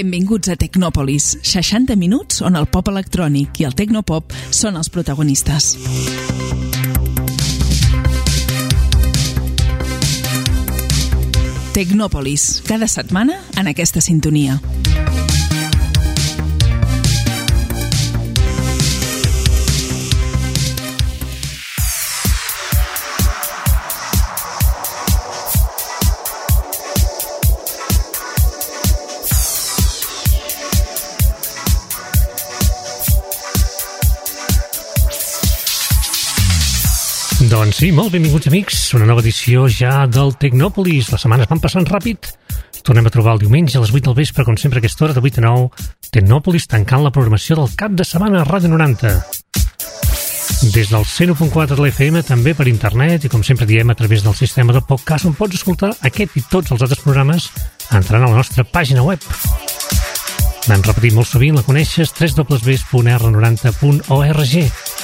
Benvinguts a Tecnòpolis, 60 minuts on el pop electrònic i el tecnopop són els protagonistes. Tecnòpolis, cada setmana en aquesta sintonia. Doncs sí, molt benvinguts amics, una nova edició ja del Tecnòpolis. Les setmanes van passant ràpid. Tornem a trobar el diumenge a les 8 del vespre, com sempre a aquesta hora, de 8 a 9. Tecnòpolis tancant la programació del cap de setmana a Ràdio 90. Des del 101.4 de l'FM, també per internet, i com sempre diem, a través del sistema de podcast, on pots escoltar aquest i tots els altres programes entrant a la nostra pàgina web. L'hem repetit molt sovint, la coneixes, www.r90.org.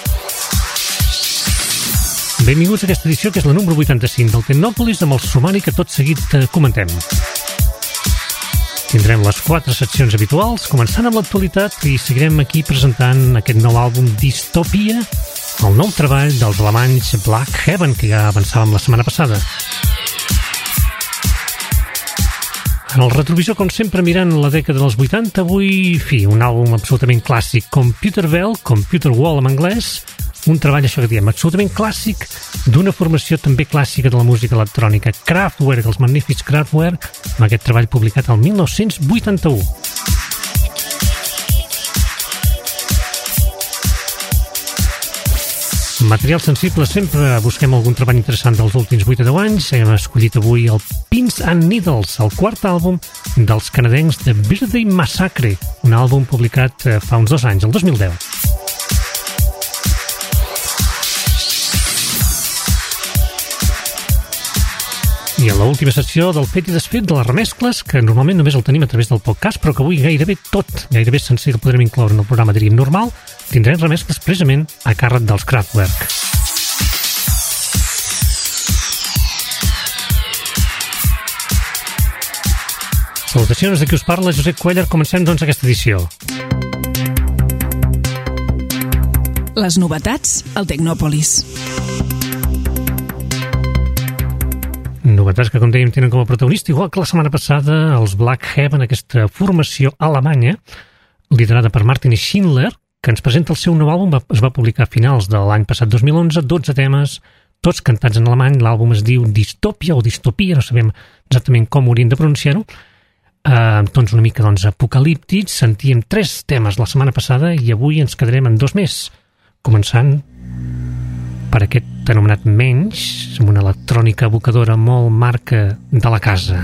Benvinguts a aquesta edició, que és la número 85 del Tecnòpolis, amb el sumari que tot seguit comentem. Tindrem les 4 seccions habituals, començant amb l'actualitat, i seguirem aquí presentant aquest nou àlbum Dystopia, el nou treball dels alemanys Black Heaven, que ja avançàvem la setmana passada. En el retrovisor, com sempre, mirant la dècada dels 80, avui, un àlbum absolutament clàssic, Computer Wall en anglès, un treball, això que diem, absolutament clàssic d'una formació també clàssica de la música electrònica, Kraftwerk, els magnífics Kraftwerk, amb aquest treball publicat el 1981. Material sensible, sempre busquem algun treball interessant dels últims 8 o 10 anys. Hem escollit avui el Pins and Needles, el quart àlbum dels canadencs de Birthday Massacre, un àlbum publicat fa uns 2 anys, el 2010. I a l'última secció del fet i desfet de les remescles, que normalment només el tenim a través del podcast, però que avui gairebé sencer el podrem incloure en el programa, diríem, normal, tindrem remescles precisament a càrrec dels Kraftwerk. Salutacions de qui us parla, Josep Cuellar. Comencem, doncs, aquesta edició. Les novetats al Tecnòpolis. Novetats que, com dèiem, tenen com a protagonista, igual que la setmana passada, els Black Heaven, aquesta formació alemanya, liderada per Martin Schindler, que ens presenta el seu nou àlbum. Es va publicar a finals de l'any passat 2011, 12 temes, tots cantats en alemany. L'àlbum es diu Dystopia o Dystopia, no sabem exactament com hauríem de pronunciar-ho. Tons una mica, apocalíptics. Sentíem 3 temes la setmana passada i avui ens quedarem en 2 més, començant per aquest anomenat Menys, amb una electrònica evocadora molt marca de la casa.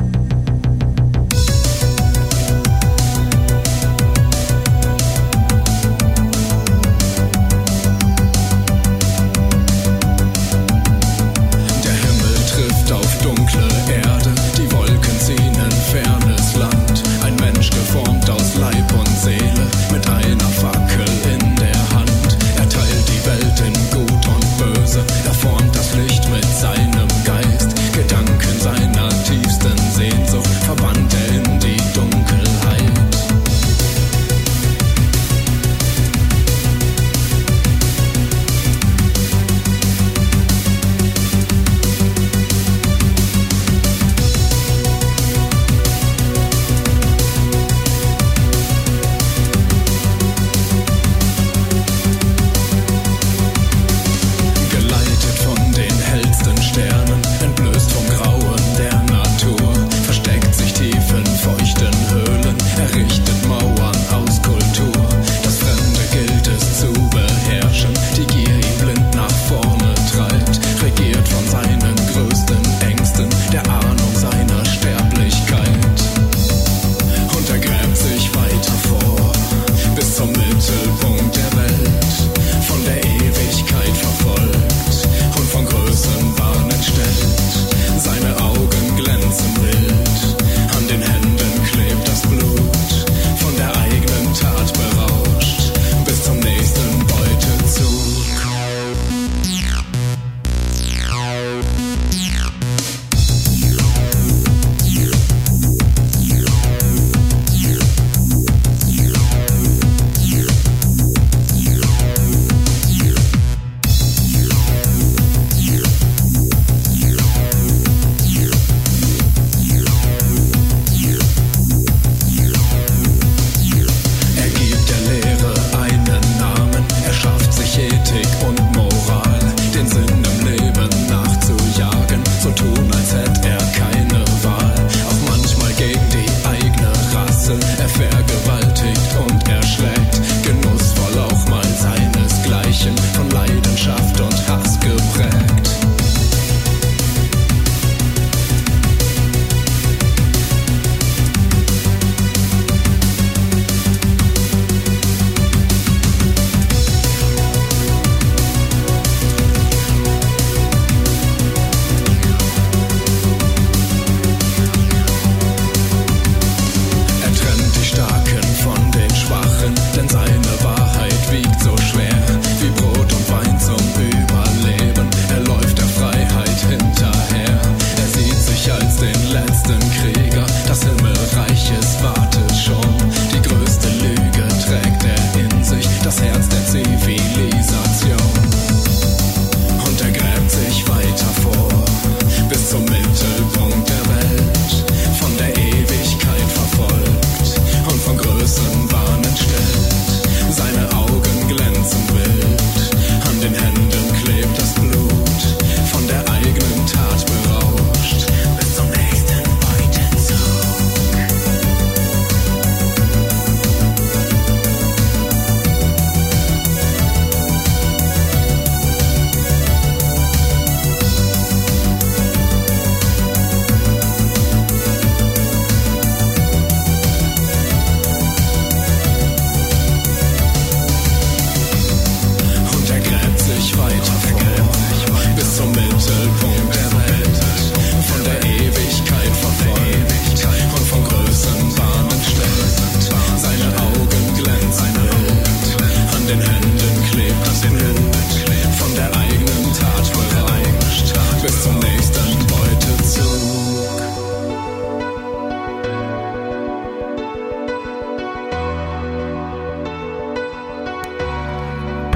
Der Himmel trifft auf dunkle Erde, die Wolken ziehen in fernes Land. Ein Mensch geformt aus Leib und Seele, mit einer Fackel in der Hand. Er teilt die Welt in Gut und Böse, er formt das Licht mit seinem Geist, Gedanken seiner tiefsten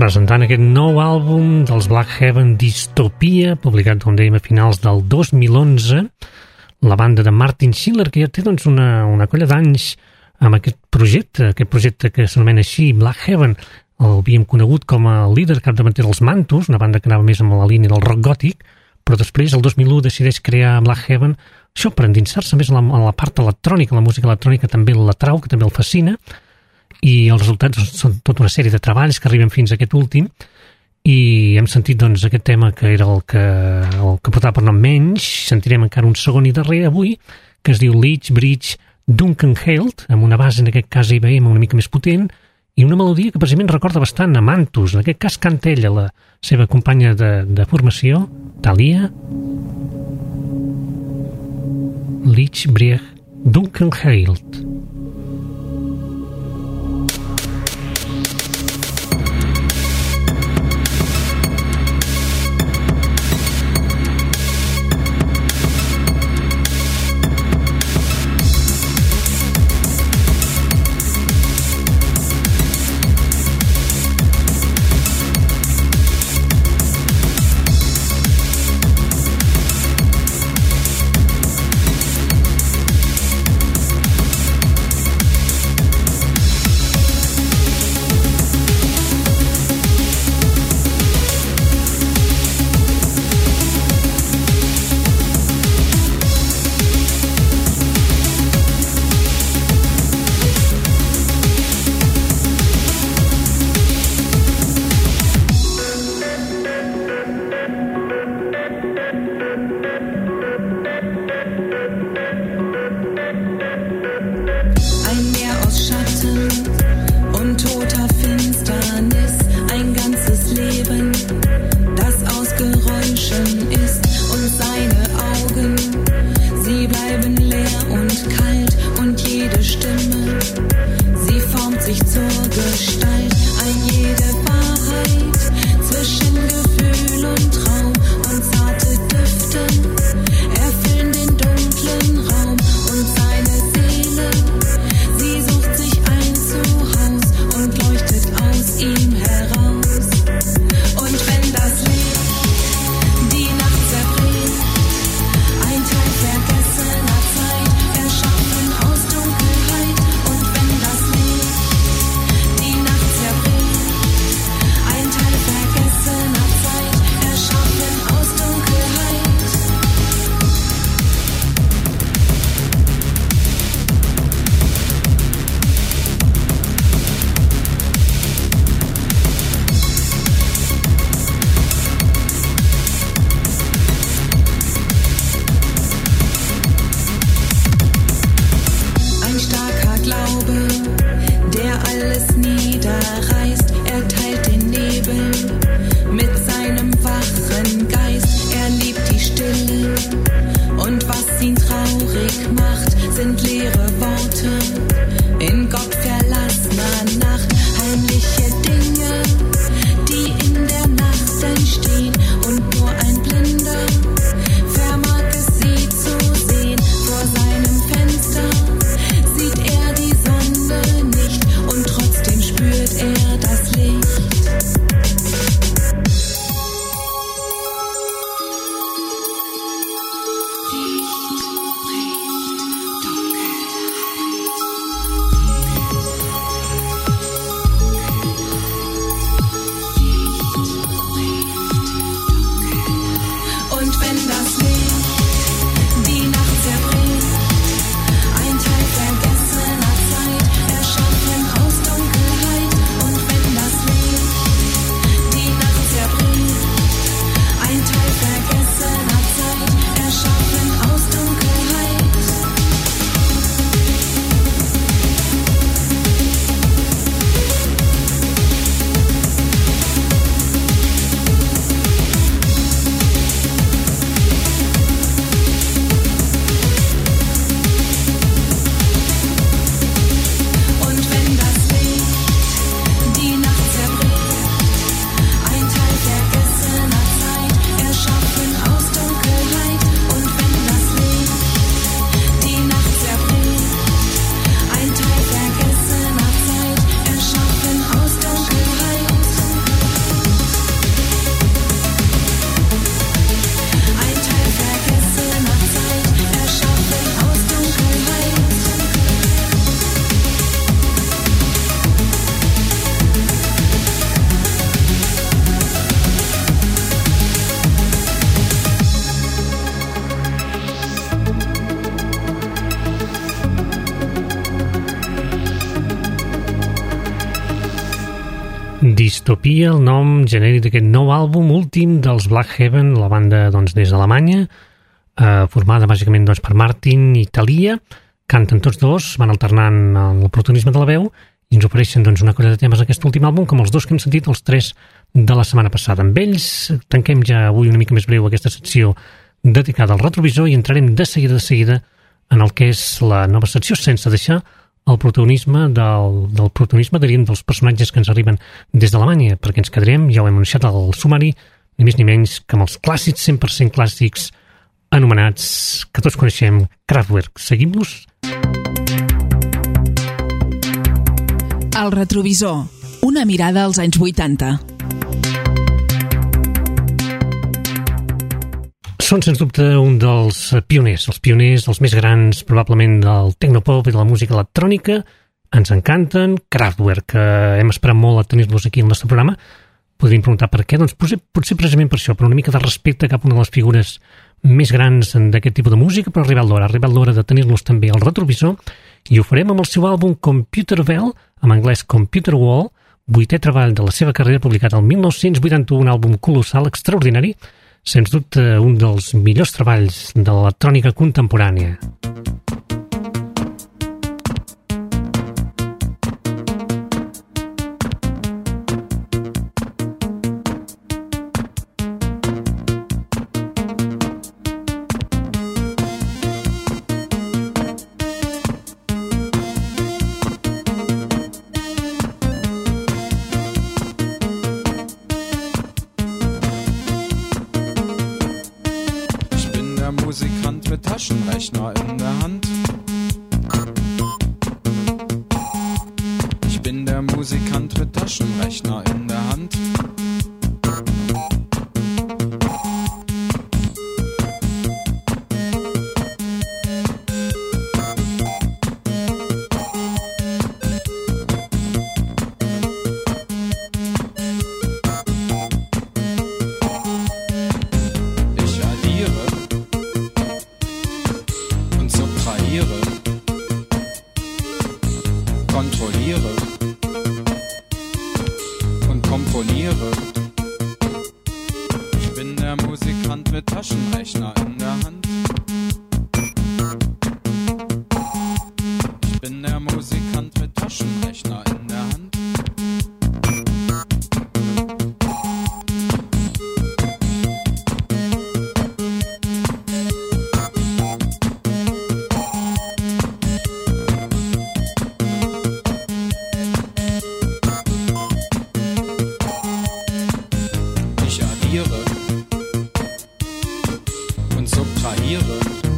presentant aquest nou àlbum dels Black Heaven, Dystopia, publicat, com dèiem, a finals del 2011, la banda de Martin Schindler, que ja té doncs, una colla d'anys amb aquest projecte que s'anomena així, Black Heaven. El havíem conegut com a líder capdavanter dels Mantus, una banda que anava més amb la línia del rock gòtic, però després, el 2001, decideix crear Black Heaven, això per endinsar-se més a la part electrònica, la música electrònica també l'atrau, que també el fascina, i els resultats són tota una sèrie de treballs que arriben fins a aquest últim, i hem sentit doncs, aquest tema que era el que portava per nom Menys. Sentirem encara un segon i darrer avui, que es diu Leech Bridge Duncan Held, amb una base en aquest cas IBM una mica més potent, i una melodia que precisament recorda bastant a Mantus. En aquest cas canta ella, la seva companya de formació, Thalia. Leech Bridge Duncan Held. Dystopia, el nom genèric d'aquest nou àlbum últim dels Black Heaven, la banda doncs, des d'Alemanya, formada bàsicament doncs, per Martin i Thalia. Canten tots dos, van alternant el protagonisme de la veu i ens ofereixen doncs, una colla de temes d'aquest últim àlbum, com els dos que hem sentit, els 3 de la setmana passada. Amb ells tanquem ja avui una mica més breu aquesta secció dedicada al retrovisor i entrarem de seguida en el que és la nova secció, sense deixar el protagonisme del protagonisme, diríem, dels personatges que ens arriben des d'Alemanya, perquè ens quedarem, ja ho hem anunciat al sumari, ni més ni menys que amb els clàssics, 100% clàssics, anomenats, que tots coneixem, Kraftwerk. Seguim-los? El retrovisor, una mirada als anys 80. Són, sens dubte, un dels pioners, els més grans, probablement, del tecnopop i de la música electrònica. Ens encanten. Kraftwerk, que hem esperat molt a tenir-los aquí al nostre programa. Podríem preguntar per què? Doncs potser precisament per això, per una mica de respecte cap a una de les figures més grans d'aquest tipus de música, però ha arribat l'hora de tenir-los també al retrovisor, i ho farem amb el seu àlbum Computer Bell, en anglès Computer Wall, 8è treball de la seva carrera, publicat el 1981, un àlbum colossal, extraordinari, sens dubte un dels millors treballs de l'electrònica contemporània. Musikant mit Taschenrechner in der Hand. Ich bin der Musikant mit Taschenrechner in der Hand. Kontrolliere und komponiere. Ich bin der Musikant mit Taschenrechner in der Hand. Ich bin der Musikant mit Taschenrechner in der Hand. Und subtrahiere,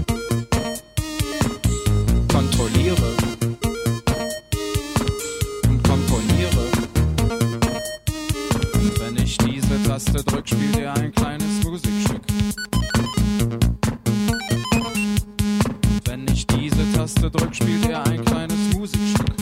kontrolliere und komponiere. Und wenn ich diese Taste drück, spielt ihr ein kleines Musikstück. Und wenn ich diese Taste drück, spielt ihr ein kleines Musikstück.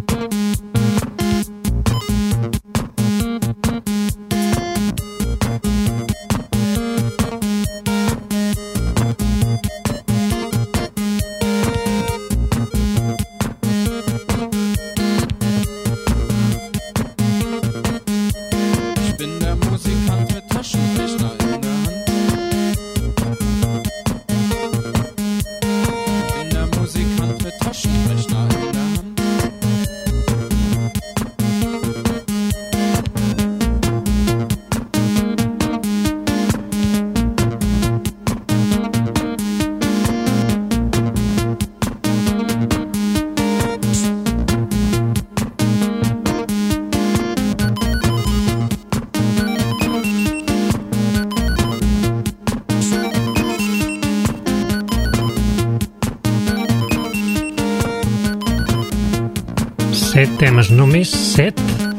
Temes, només set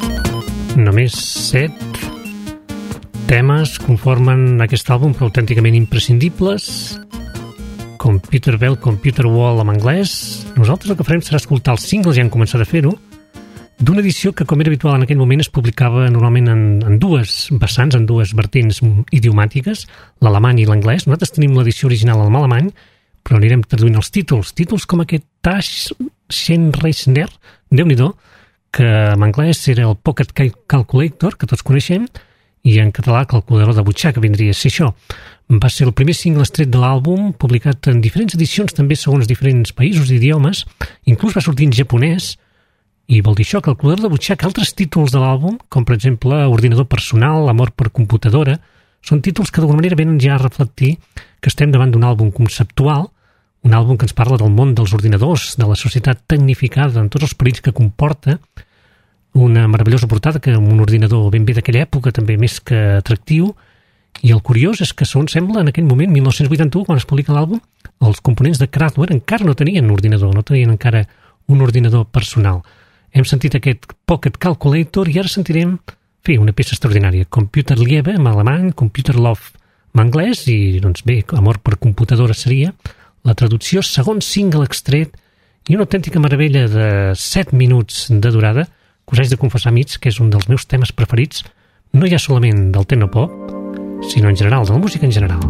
temes conformen aquest àlbum, però autènticament imprescindibles. Computer Bell, Computer Wall en anglès. Nosaltres el que farem serà escoltar els singles, ja hem començat a fer-ho, d'una edició que, com era habitual en aquell moment, es publicava normalment en dues vessants, en dues vertents idiomàtiques, l'alemany i l'anglès. Nosaltres tenim l'edició original en alemany, però anirem traduint els títols. Títols com aquest Taschenrechner, Déu-n'hi-do, que en anglès era el Pocket Calculator, que tots coneixem, i en català calculador de butxaca vindria a ser això. Va ser el primer single estret de l'àlbum, publicat en diferents edicions, també segons diferents països i idiomes, inclús va sortir en japonès, i vol dir això, calculador de butxaca. Altres títols de l'àlbum, com per exemple Ordinador personal, Amor per computadora, són títols que d'alguna manera venen ja a reflectir que estem davant d'un àlbum conceptual, un àlbum que ens parla del món dels ordinadors, de la societat tecnificada, en tots els perills que comporta, una meravellosa portada que amb un ordinador ben bé d'aquella època, també més que atractiu, i el curiós és que, segons sembla, en aquell moment, 1981, quan es publica l'àlbum, els components de Kraftwerk encara no tenien ordinador, no tenien encara un ordinador personal. Hem sentit aquest Pocket Calculator i ara sentirem una peça extraordinària, Computer Liebe en alemany, Computer Love en anglès, i doncs bé, Amor per computadora seria la traducció, segon single extret i una autèntica meravella de 7 minuts de durada, que us haig de confessar, amics, que és un dels meus temes preferits, no ja solament del Tecnopop, sinó en general, de la música en general.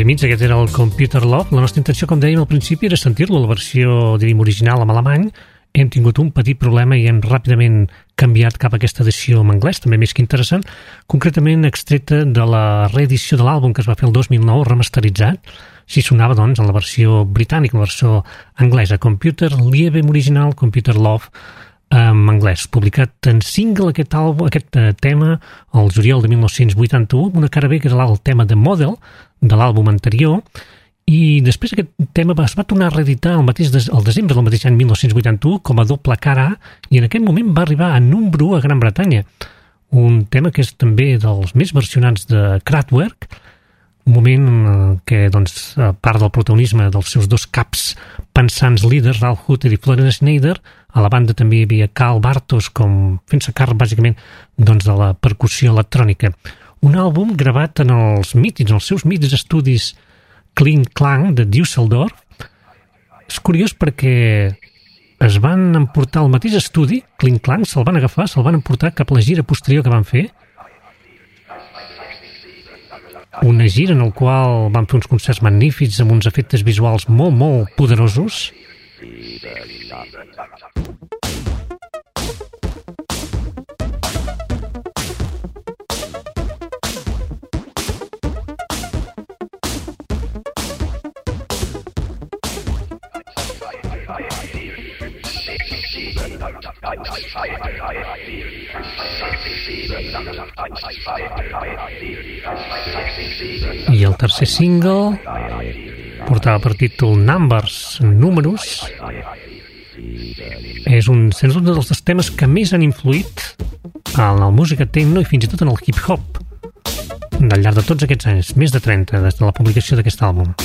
amics, aquest era el Computer Love. La nostra intenció, com dèiem al principi, era sentir-lo, la versió, diríem, original en alemany. Hem tingut un petit problema i hem ràpidament canviat cap a aquesta edició en anglès, també més que interessant, concretament extreta de la reedició de l'àlbum que es va fer el 2009, remasteritzat. Així sonava, doncs, en la versió britànica, la versió anglesa, Computer Liebe original, Computer Love, en anglès, publicat en single aquest tema el juliol de 1981, una cara B que era el tema de Model de l'àlbum anterior, i després aquest tema es va tornar a reeditar el desembre del mateix any 1981 com a doble cara A, i en aquest moment va arribar a número 1 a Gran Bretanya, un tema que és també dels més versionats de Kraftwerk, un moment en què, doncs, a part del protagonisme dels seus dos caps pensants líders, Ralph Hooter i Florian Schneider, a la banda també hi havia Karl Bartos fent-se càrrec bàsicament doncs, de la percussió electrònica. Un àlbum gravat en els seus mítics estudis Kling Klang de Düsseldorf. És curiós perquè es van emportar al mateix estudi, Kling Klang, se'l van agafar, se'l van emportar cap a la gira posterior que van fer, una gira en el qual van fer uns concerts magnífics amb uns efectes visuals molt, molt poderosos. I el tercer single portava per títol Numbers, números. És sens dubte dels temes que més han influït en la música techno i fins i tot en el hip-hop al llarg de tots aquests anys, més de 30 des de la publicació d'aquest àlbum.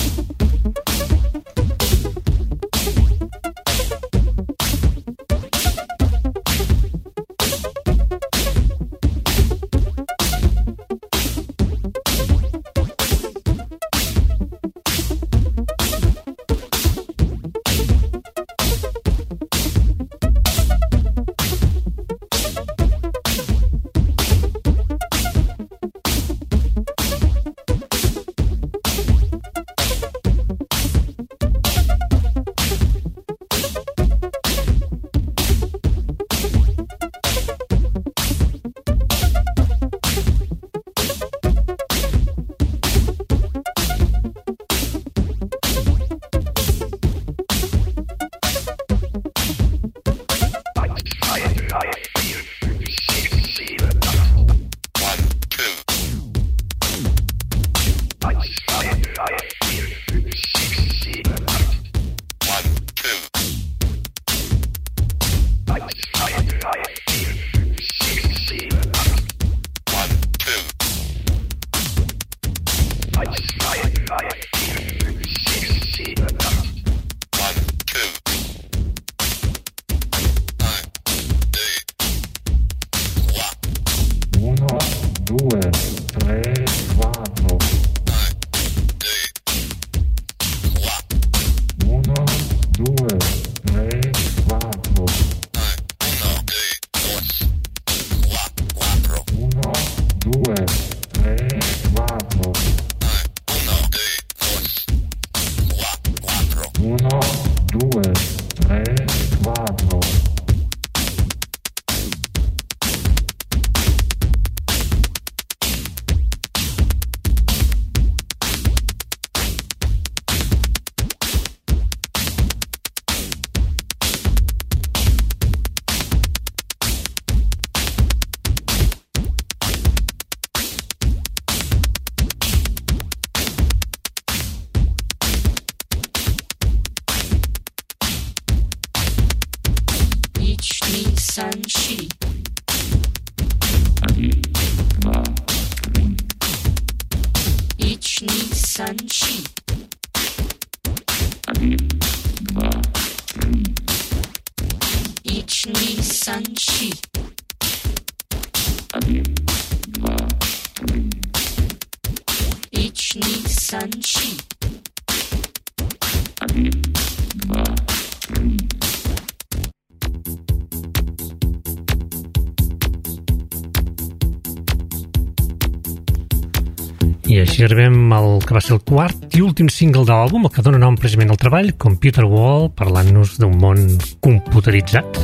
I així arribem al que va ser el quart i últim single de l'àlbum, el que dona nom precisament al treball, Computer World, parlant-nos d'un món computeritzat.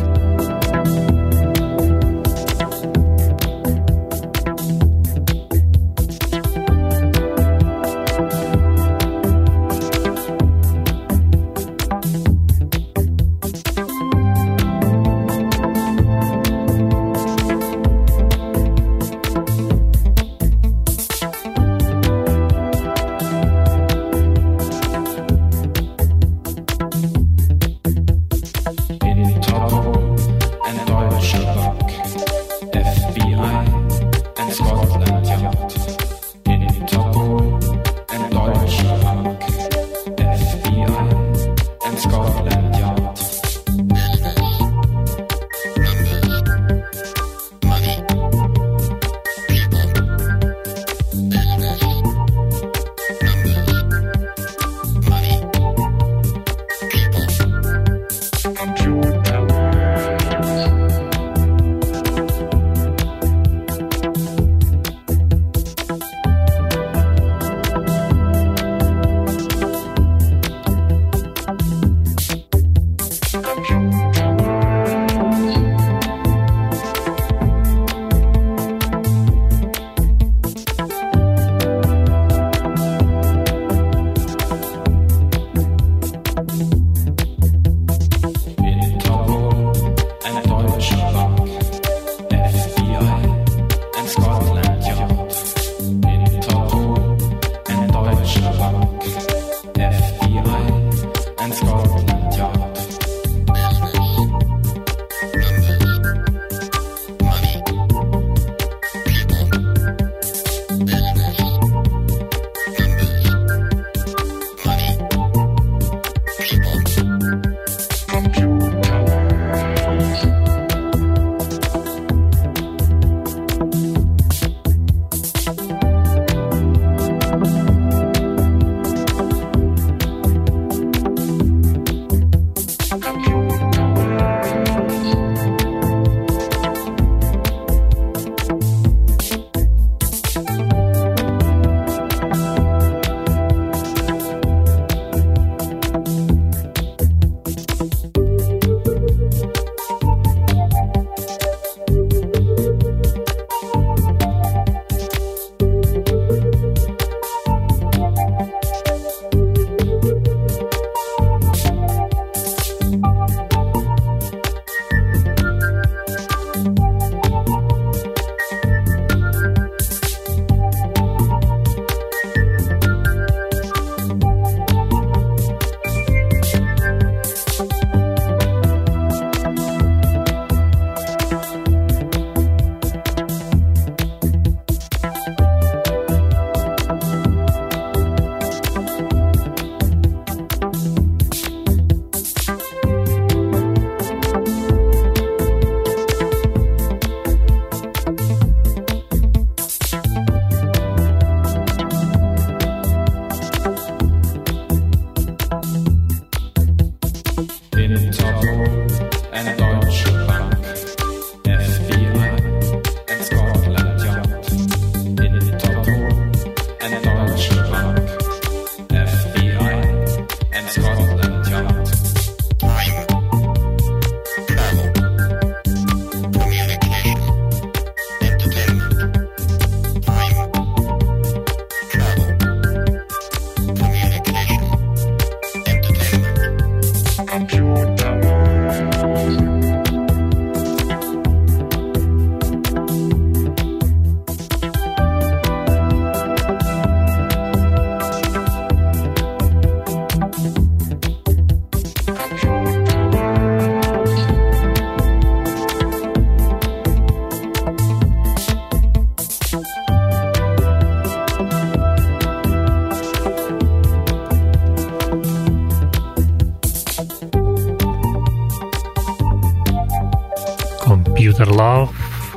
Computer Love,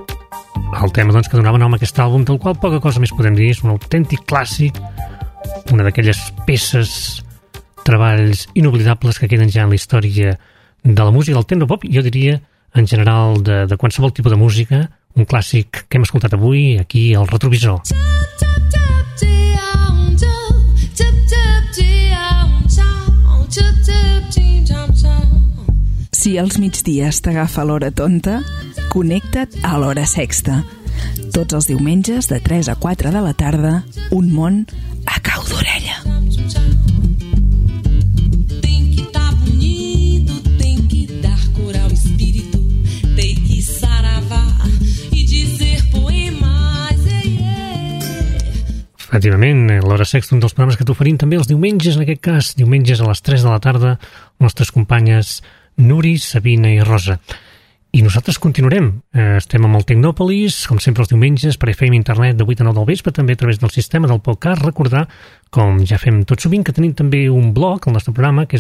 el tema doncs, que donava nom a aquest àlbum, del qual poca cosa més podem dir, és un autèntic clàssic, una d'aquelles peces, treballs inoblidables que queden ja en la història de la música del technopop, jo diria en general de qualsevol tipus de música, un clàssic que hem escoltat avui aquí al Retrovisor. Si als migdies t'agafa l'hora tonta, connecta't a l'Hora Sexta. Tots els diumenges de 3 a 4 de la tarda, un món a cau d'orella. Tem que tá bonito, tem que dar cor ao espírito, tem que saravar e dizer poemas. Efectivament, l'Hora Sexta, un dels programes que t'oferim també els diumenges, en aquest cas, diumenges a les 3 de la tarda, nostres companyes Nuri, Sabina i Rosa. I nosaltres continuarem. Estem amb el Tecnòpolis, com sempre els diumenges, per FM Internet de 8 a 9 del vespre, també a través del sistema del podcast. Recordar, com ja fem tot sovint, que tenim també un blog, el nostre programa, que és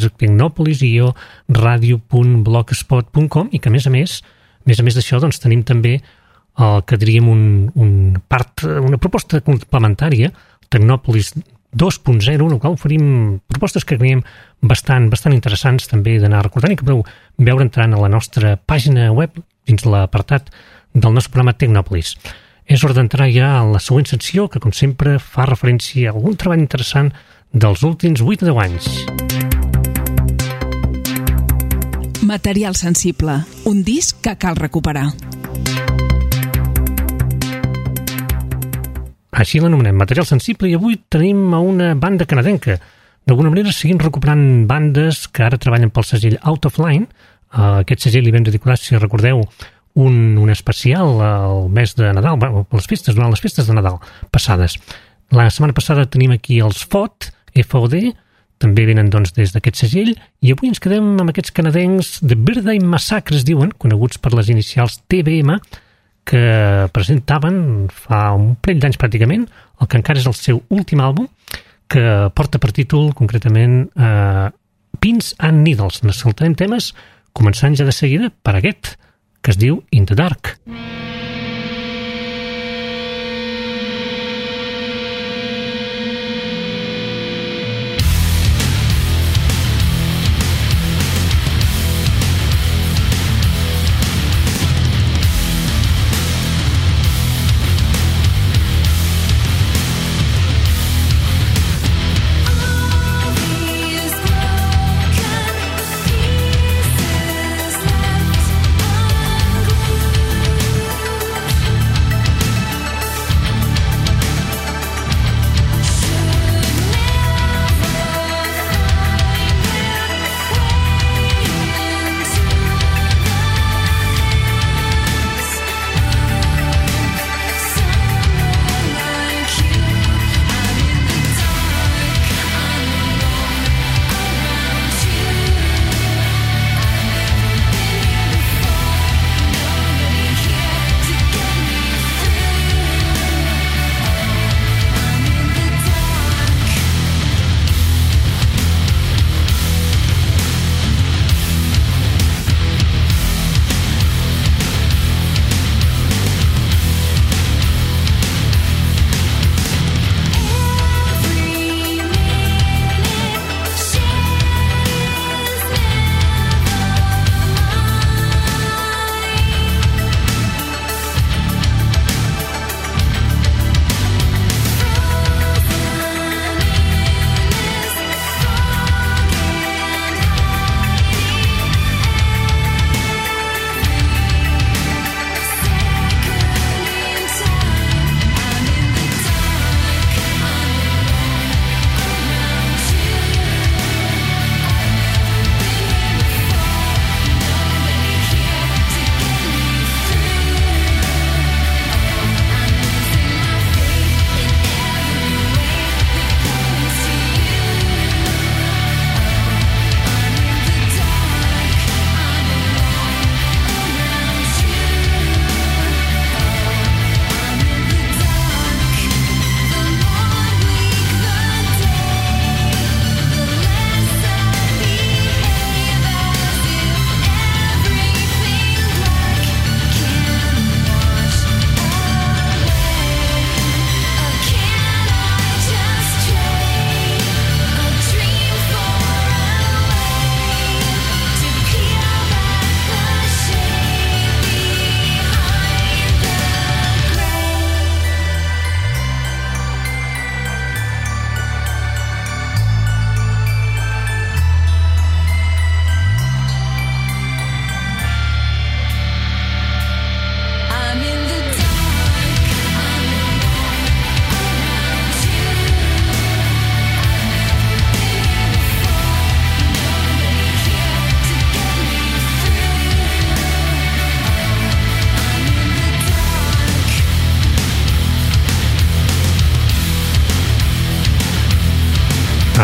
tecnopolis-radio.blogspot.com, i que, a més a més d'això, doncs, tenim també el que diríem una proposta complementària, Tecnòpolis 2.0, en el qual oferim propostes que creiem bastant interessants també d'anar recordant i que podeu veure entrant a la nostra pàgina web dins l'apartat del nostre programa Tecnòpolis. És hora d'entrar ja a la següent secció que, com sempre, fa referència a algun treball interessant dels últims 8 o 10 anys. Material sensible, un disc que cal recuperar. Així l'anomenem, Material sensible, i avui tenim a una banda canadenca. D'alguna manera seguim recuperant bandes que ara treballen pel segell Out of Line. A aquest segell li vam dedicar, si recordeu, un especial al mes de Nadal, durant les festes de Nadal passades. La setmana passada tenim aquí els FOD, FOD, també venen doncs des d'aquest segell, i avui ens quedem amb aquests canadencs de Birthday Massacre, es diuen, coneguts per les inicials TBM, que presentaven fa un parell d'anys pràcticament, el que encara és el seu últim àlbum, que porta per títol concretament Pins and Needles. N'escoltarem temes, començant ja de seguida per aquest, que es diu In the Dark.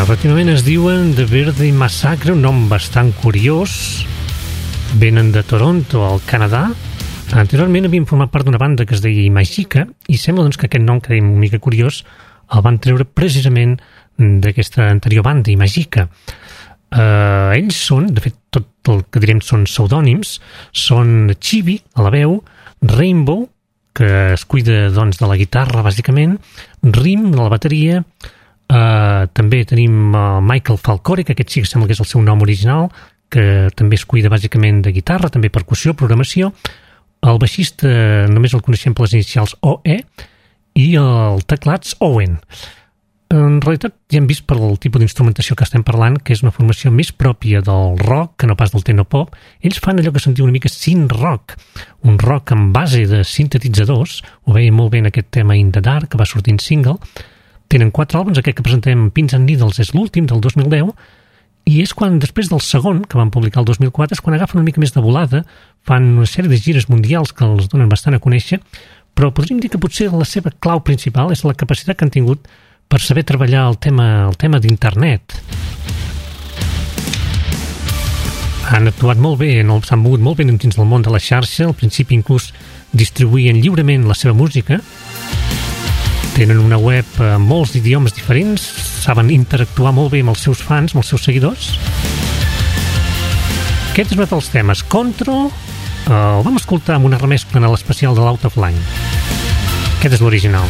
Relativament es diuen The Birthday Massacre, un nom bastant curiós. Venen de Toronto, al Canadà. Anteriorment havien format part d'una banda que es deia Imagica i sembla doncs, que aquest nom, que deia una mica curiós, el van treure precisament d'aquesta anterior banda, Imagica. Ells són, de fet, tot el que direm són pseudònims, són Chibi, a la veu, Rainbow, que es cuida doncs, de la guitarra, bàsicament, Rim, de la bateria, també tenim Michael Falcore, que aquest sí que sembla que és el seu nom original, que també es cuida bàsicament de guitarra, també percussió, programació. El baixista només el coneixem per les inicials OE i el teclats Owen. En realitat ja hem vist per el tipus d'instrumentació que estem parlant que és una formació més pròpia del rock que no pas del technopop. Ells fan allò que se'n diu una mica synth rock, un rock amb base de sintetitzadors. Ho veiem molt bé en aquest tema In the Dark, que va sortir en single. Tenen 4 àlbums, aquest que presentem, Pins and Needles, és l'últim, del 2010, i és quan, després del segon, que van publicar el 2004, és quan agafen una mica més de volada, fan una sèrie de gires mundials que els donen bastant a conèixer, però podríem dir que potser la seva clau principal és la capacitat que han tingut per saber treballar el tema d'internet. Han actuat molt bé, s'han mogut molt bé dins del món de la xarxa, al principi inclús distribuïen lliurement la seva música, tenen una web amb molts idiomes diferents, saben interactuar molt bé amb els seus fans, amb els seus seguidors. Aquest és un dels temes. Control, el vam escoltar amb una remescla en l'especial de l'Out of Line. Aquest és l'original.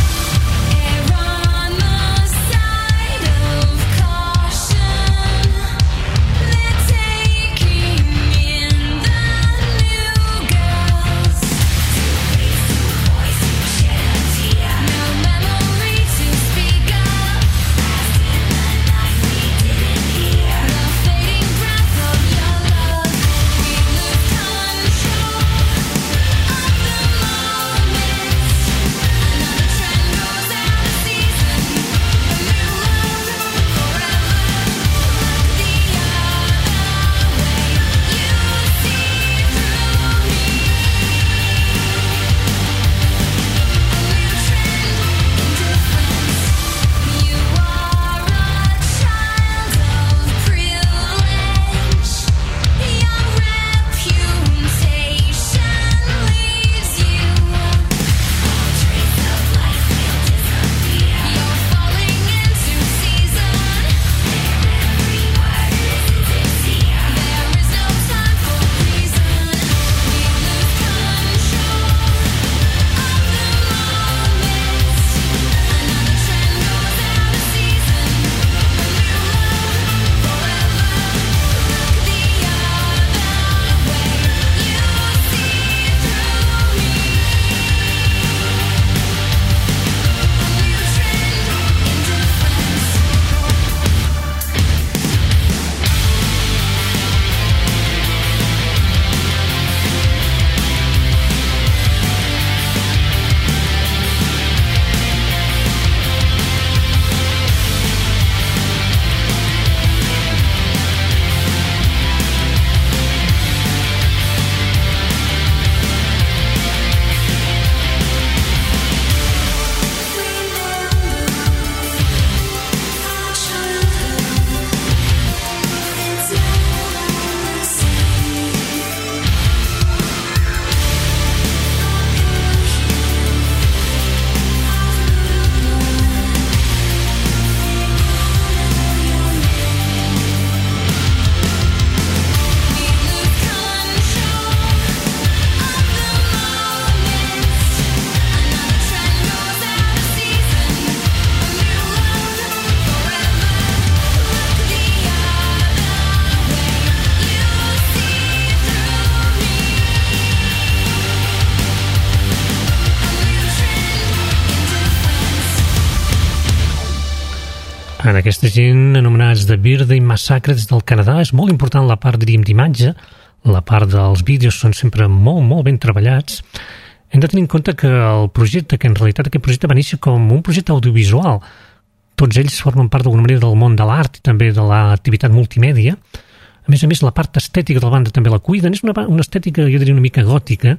En aquesta gent anomenats The Birthday Massacre des del Canadà és molt important la part, diríem, d'imatge, la part dels vídeos són sempre molt, molt ben treballats. Hem de tenir en compte que el projecte, que en realitat aquest projecte va néixer com un projecte audiovisual. Tots ells formen part d'alguna manera del món de l'art i també de l'activitat multimèdia. A més, la part estètica de la banda també la cuiden. És una estètica, jo diria, una mica gòtica,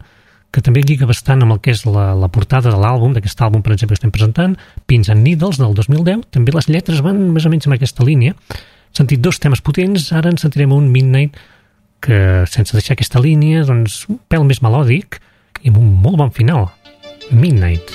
que també lliga bastant amb el que és la portada de l'àlbum, d'aquest àlbum, per exemple, que estem presentant, Pins and Needles, del 2010. També les lletres van més o menys en aquesta línia. Hem sentit 2 temes potents, ara en sentirem un Midnight que, sense deixar aquesta línia, doncs un pèl més melòdic i amb un molt bon final. Midnight.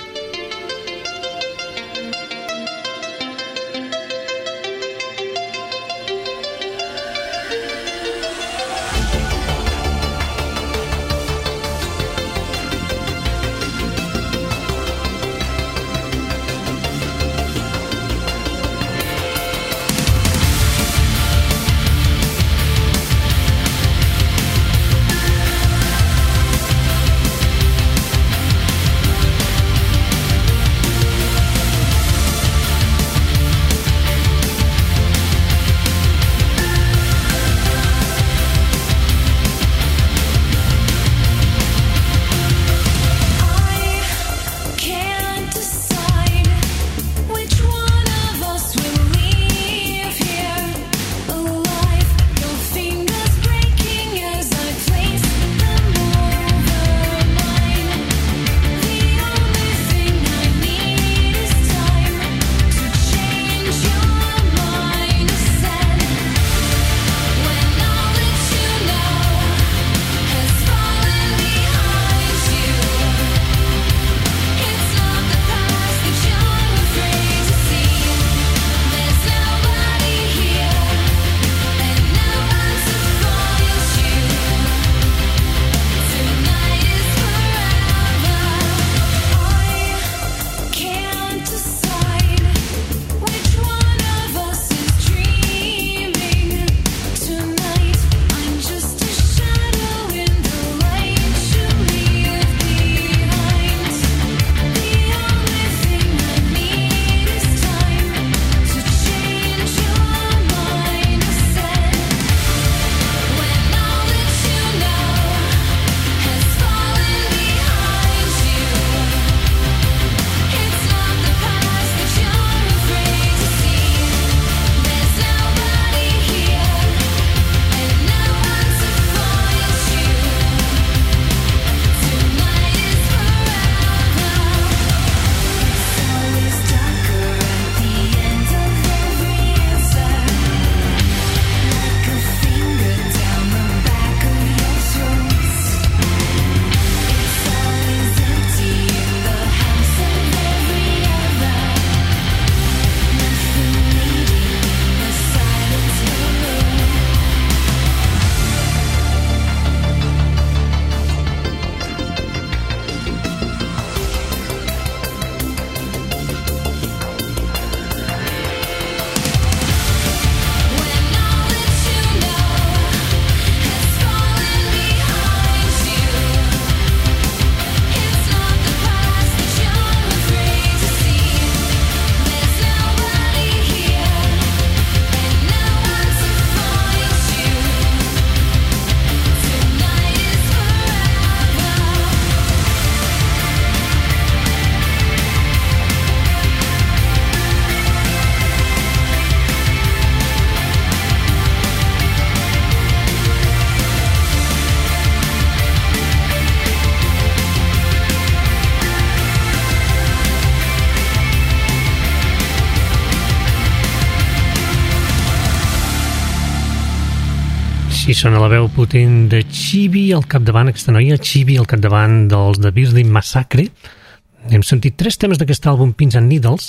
Així sona la veu potent de Chibi al capdavant, aquesta noia, Chibi al capdavant dels The Birthday Massacre. Hem sentit 3 temes d'aquest àlbum Pins and Needles,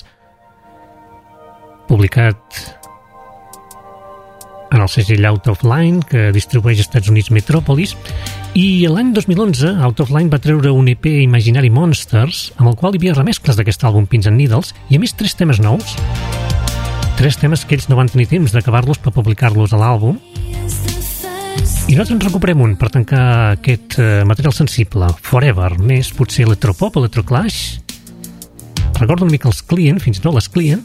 publicat en el segell Out of Line, que distribueix als Estats Units Metropolis, i l'any 2011 Out of Line va treure un EP Imaginary Monsters, amb el qual hi havia remescles d'aquest àlbum Pins and Needles, i a més 3 temes nous, 3 temes que ells no van tenir temps d'acabar-los per publicar-los a l'àlbum. I nosaltres en recuperem un per tancar aquest material sensible, Forever, més potser electropop, electroclash. Recordo una mica els Client, fins i tot les Client.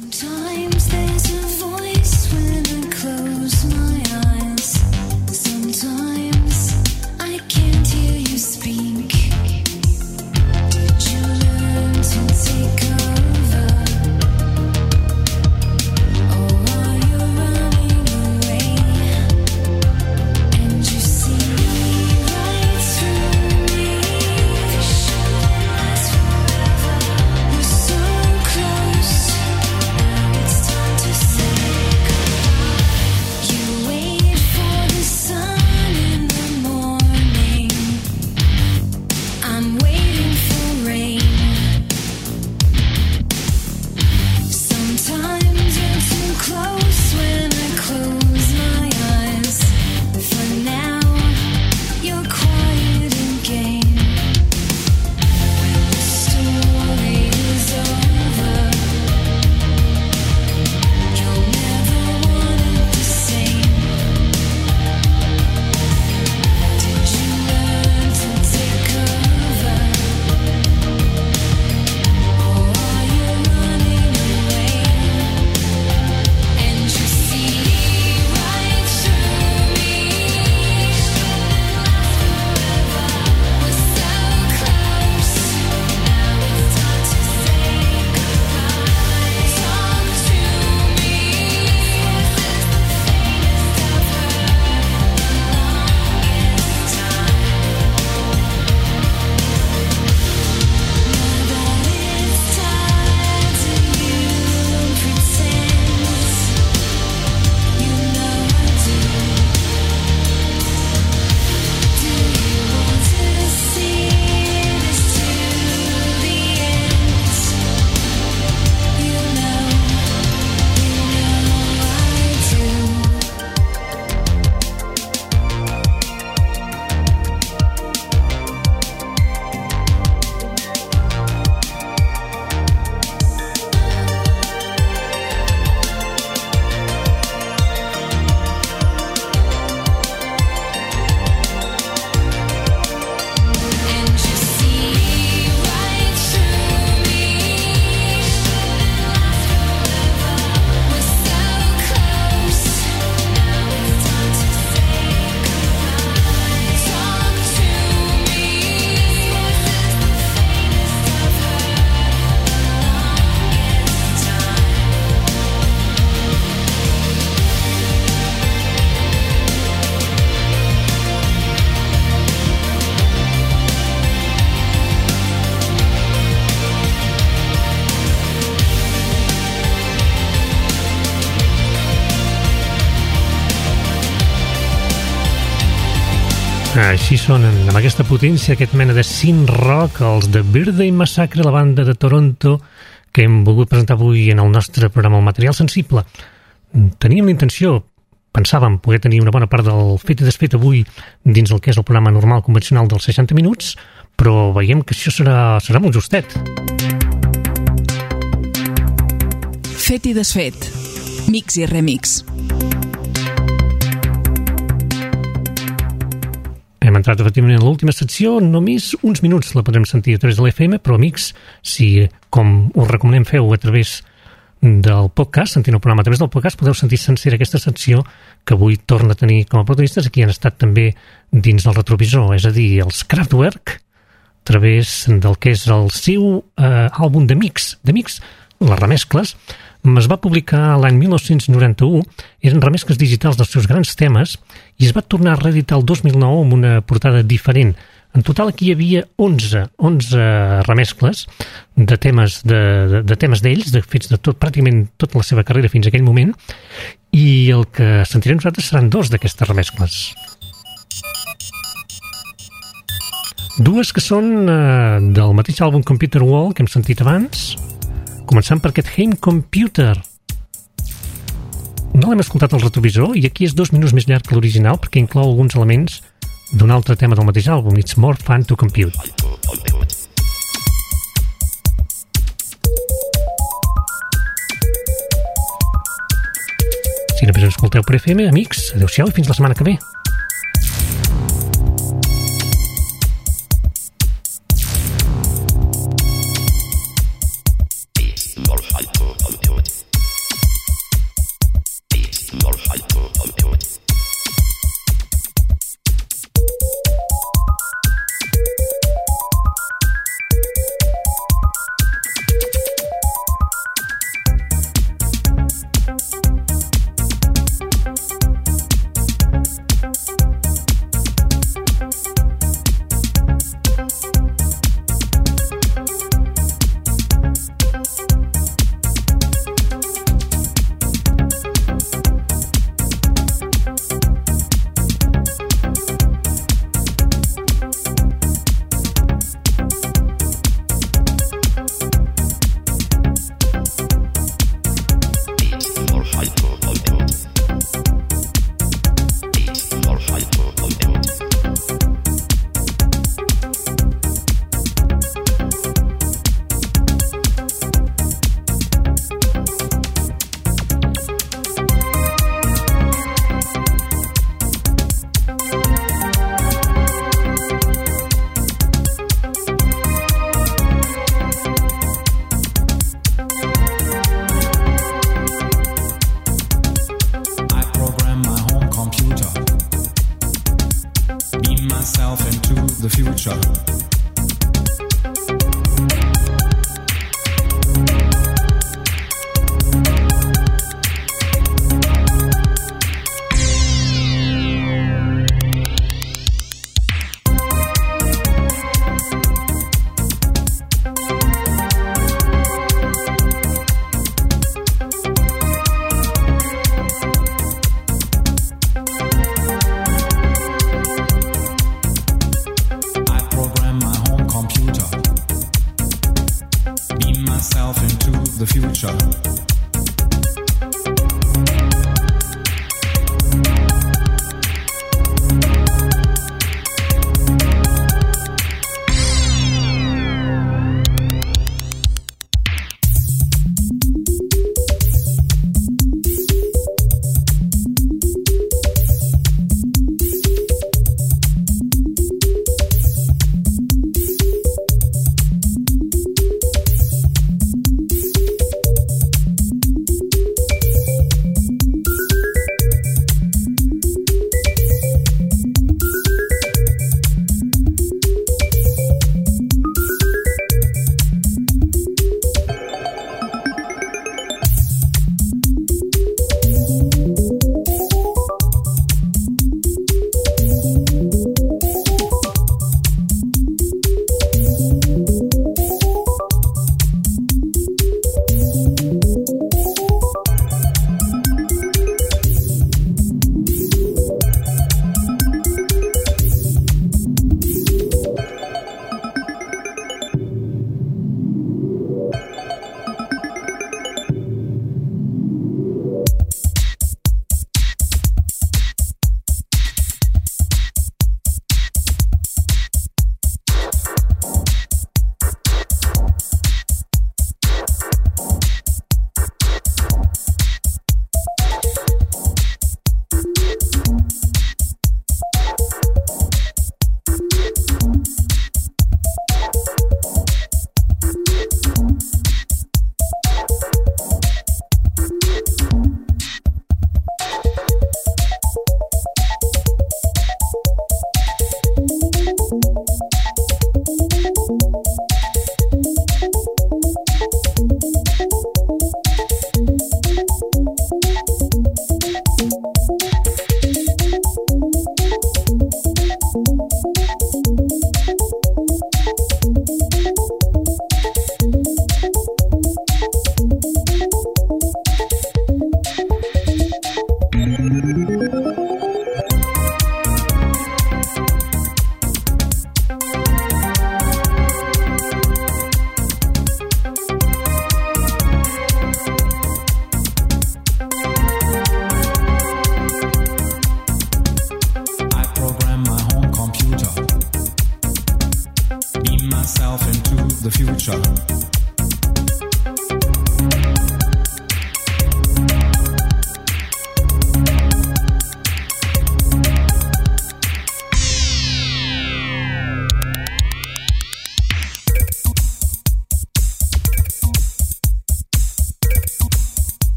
Així sonen, amb aquesta potència, aquest mena de synth rock, els de Birthday Massacre, la banda de Toronto, que hem volgut presentar avui en el nostre programa El Material Sensible. Teníem l'intenció, pensàvem, poder tenir una bona part del fet i desfet avui dins el que és el programa normal convencional dels 60 minuts, però veiem que això serà molt justet. Fet i desfet. Mix i remix. Hem entrat efectivament en l'última secció, només uns minuts la podrem sentir a través de l'FM, però amics, si, com us recomanem feu a través del podcast, sentint el programa a través del podcast, podeu sentir sencera aquesta secció que avui torna a tenir com a protagonistes. Aquí han estat també dins del retrovisor, és a dir, els Kraftwerk, a través del que és el seu àlbum de mix, les remescles. Es va publicar l'any 1991, eren remescles digitals dels seus grans temes i es va tornar a reeditar el 2009 amb una portada diferent. En total aquí hi havia 11 remescles de temes d'ells, fets de pràcticament tota la seva carrera fins a aquell moment, i el que sentirem nosaltres seran 2 d'aquestes remescles. Dues que són del mateix àlbum Computer Wall que hem sentit abans, començant per aquest Home Computer. No l'hem escoltat al retrovisor i aquí és 2 minuts més llarg que l'original perquè inclou alguns elements d'un altre tema del mateix àlbum, It's More Fun to Compute. Si només ens escolteu per FM, amics, adeu-siau i fins la setmana que ve.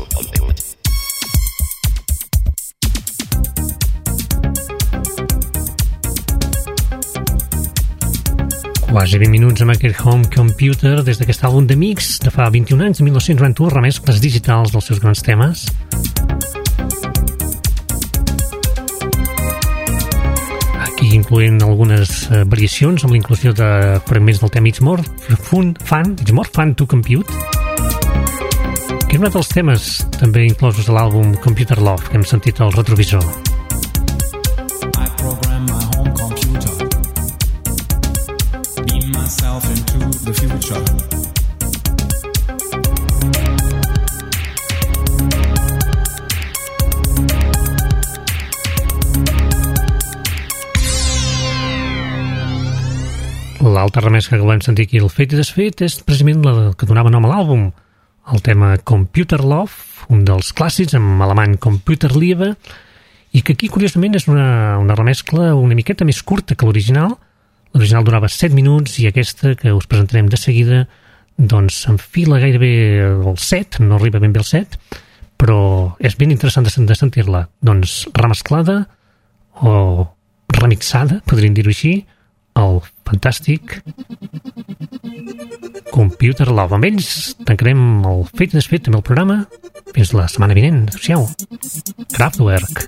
Quasi 20 minuts amb aquest Home Computer des d'aquest àlbum de mix de fa 21 anys, de 1991, remescles digitals dels seus grans temes. Aquí incloent algunes variacions amb la inclusió de fragments del tema It's More Fun to Compute, que és un dels temes també inclosos a l'àlbum Computer Love, que hem sentit al retrovisor. I program my home computer, beam myself into the future. L'altra remesca que volem sentir aquí, el fet i desfet, és precisament la que donava nom a l'àlbum, el tema Computer Love, un dels clàssics en alemany Computerliebe, i que aquí, curiosament, és una remescla una miqueta més curta que l'original. L'original durava 7 minuts i aquesta, que us presentarem de seguida, doncs s'enfila gairebé el 7, no arriba ben bé el 7, però és ben interessant de sentir-la. Doncs remesclada o remixada, podríem dir-ho així, el fantàstic Computer Love. Amb ells tancarem el fet i desfet també el programa. Fins la setmana vinent. Adéu-siau. Kraftwerk.